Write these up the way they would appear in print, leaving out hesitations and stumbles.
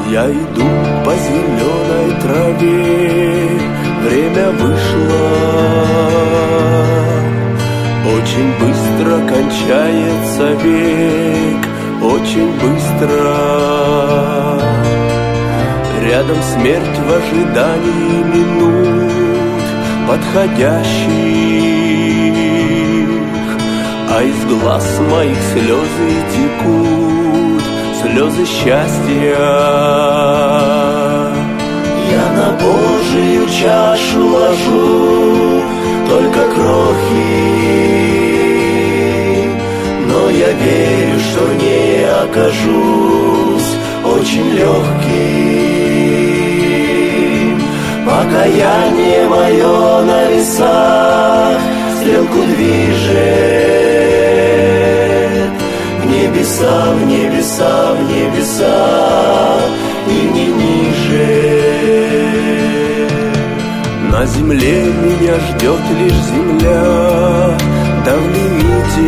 Я иду по зеленой траве, время вышло, очень быстро кончается век, очень быстро. Рядом смерть в ожидании минут подходящих, а из глаз моих слезы текут, слезы счастья. Я на Божию чашу ложу только крохи, но я верю, что в ней окажусь очень легким. Покаяние мое на весах стрелку движет в небеса, в небеса, в небеса, и не ниже. На земле меня ждет лишь земля, да в лимите.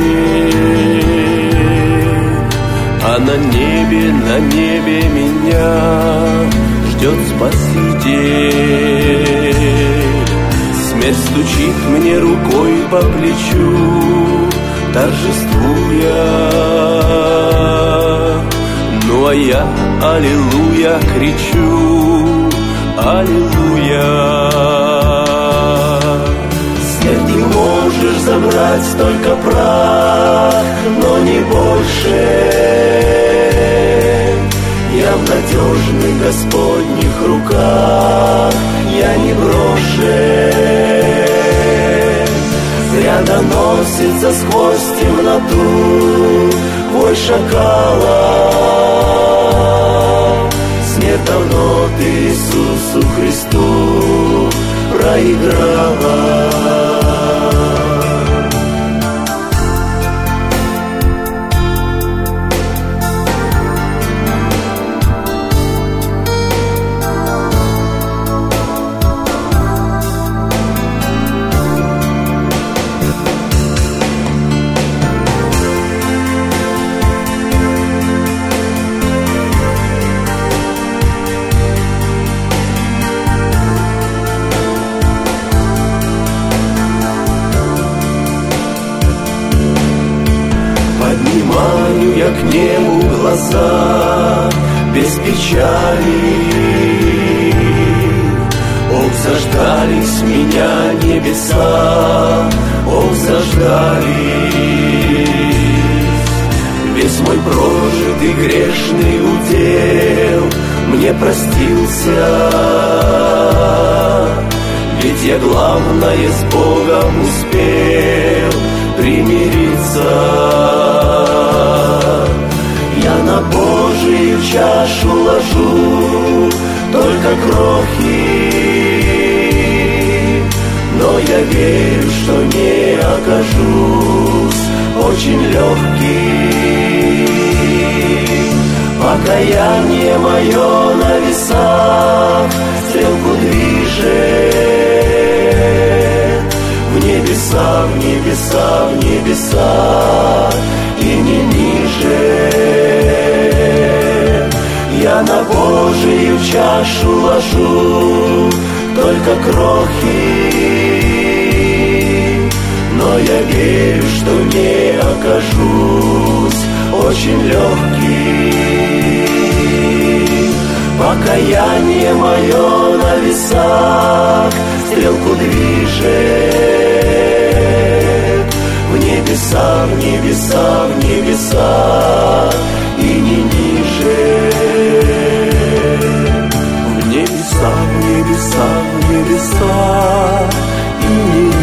А на небе меня ждет Спаситель. Смерть стучит мне рукой по плечу, торжествуя. Ну а я, аллилуйя, кричу, аллилуйя. Смерть ты можешь забрать только прах, но не больше. Я в надежных Господних руках, я не брошен. Зря доносится сквозь темноту вой шакала. Смерть давно ты Иисусу Христу проиграла. Поднимаю я к небу глаза без печали. Ох, заждались меня небеса, ох, заждались. Весь мой прожитый грешный удел мне простился. Ведь я главное с Богом успел примириться. Я на Божию чашу ложу только крохи, но я верю, что не окажусь очень легким. Покаяние мое на весах стрелку движет в небеса, в небеса, в небеса, и не ниже. Я на Божию чашу ложу только крохи, но я верю, что не окажусь очень легким. Покаяние мое на весах стрелку движет в небеса, в небеса, в небеса, и не ниже. В небеса, в небеса, в небеса, и не ниже.